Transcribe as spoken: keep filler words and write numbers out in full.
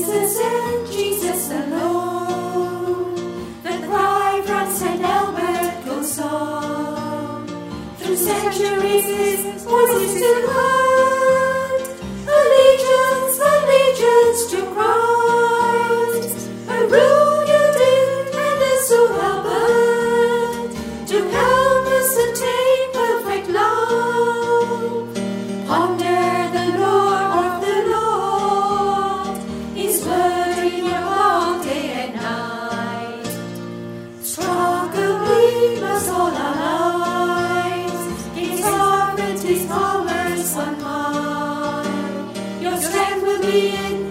Jesus and Jesus alone. The cry from Saint Albert goes on. Through centuries his voice is still heard. Allegiance, allegiance to Christ. A rule you did and is so Albert, to help us attain perfect love. Ponder the lore of the Lord, His word in your heart day and night. Struggle we must all our lives, His sovereignty, His powers on high. Your strength will be in